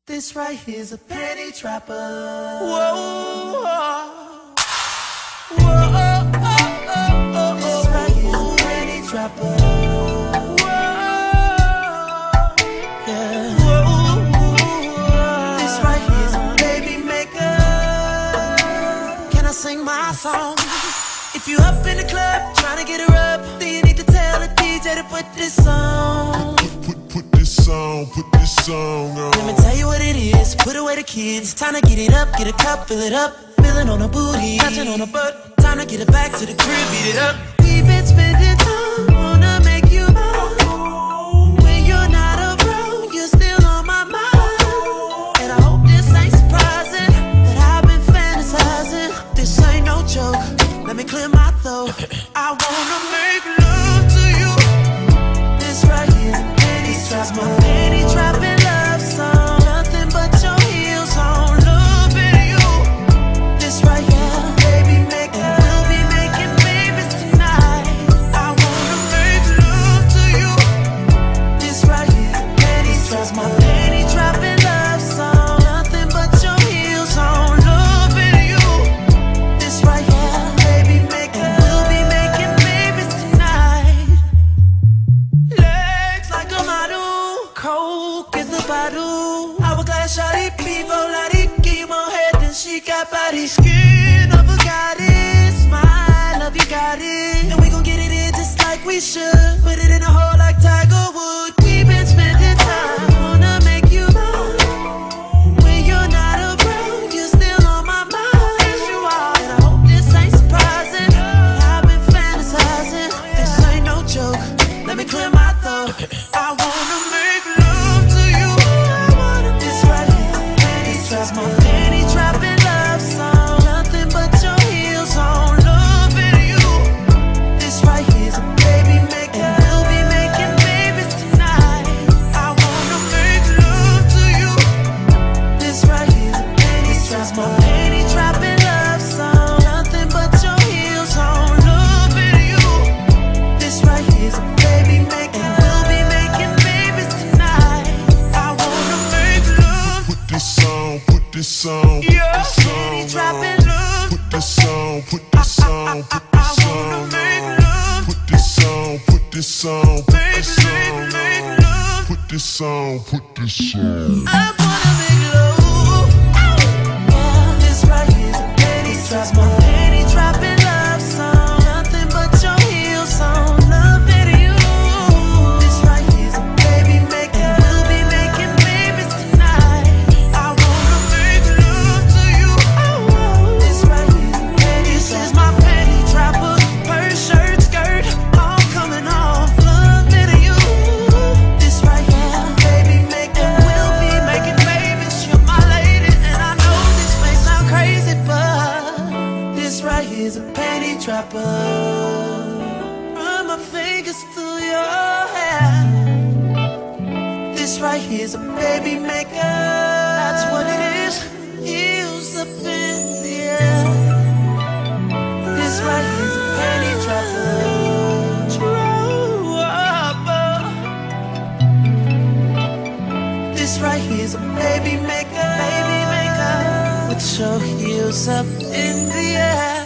This right here's a penny trapper. Whoa, whoa, This right here's a penny trapper. Yeah. This right here's a baby maker. Can I sing my song? If you up in the club trying to get her up, then you need to tell the DJ to put this on. Put this song on. Let me tell you what it is. Put away the kids. Time to get it up, get a cup, fill it up. Feeling on her booty, touching on her butt. Time to get it back to the crib, beat it up. We've been spending time, wanna make you mine. When you're not around, you're still on my mind. And I hope this ain't surprising that I've been fantasizing. This ain't no joke. Let me clear my throat. I wanna make love to you. This right here, penny trap, my penny trapping love song. Nothing but your heels on, loving you. This right here, baby maker, and we'll be making babies tonight. I wanna make love to you. This right here, penny trap, my penny trapping love song. Nothing but your heels on, loving you. This right here, baby maker, and we'll be making babies tonight. Legs like a model, coke in the bottle. Hourglass shawty, people lottie, give more head than she got body. Skin of a goddess, my love you got it. And we gon' get it in just like we should. Put it in a hole like Tiger Wood. We've been spending time, wanna make you mine. When you're not around, you're still on my mind. Yes, you are. And I hope this ain't surprising. I've been fantasizing. This ain't no joke. Let me clear my throat. I wanna make love to you. This right here, penny trap, my penny trapping love song. Nothing but your heels on, loving you. This right here's a baby maker, and we'll be making babies tonight. I wanna make love to you. This right here's a penny trap, my penny trapping love song. Nothing but your heels on, loving you. This right here's a baby maker, and we'll be making babies tonight. I wanna make love. Put this song, Yeah, penny trapping love. put this song, put this song wanna make love. Put this song, put this song, Make love. put this song, put this song. I wanna make love. Yeah, this right here's a penny trap, my penny trapping love song. Nothing but your heels on, loving you. This right here's a baby maker, and we'll be making babies tonight. I wanna make love to you. This right here's a penny trap. This is my penny trapper. Purse, shirt, skirt, all coming off, loving you. This right here, baby maker, we'll be making babies. You're my lady, and I know this may sound crazy, but this right here's a penny trapper. Run my fingers through your hair. This right here's a baby maker. That's what it is. Heels up in the air. This right here's a penny trapper. This right here's a baby maker, with your heels up in the air.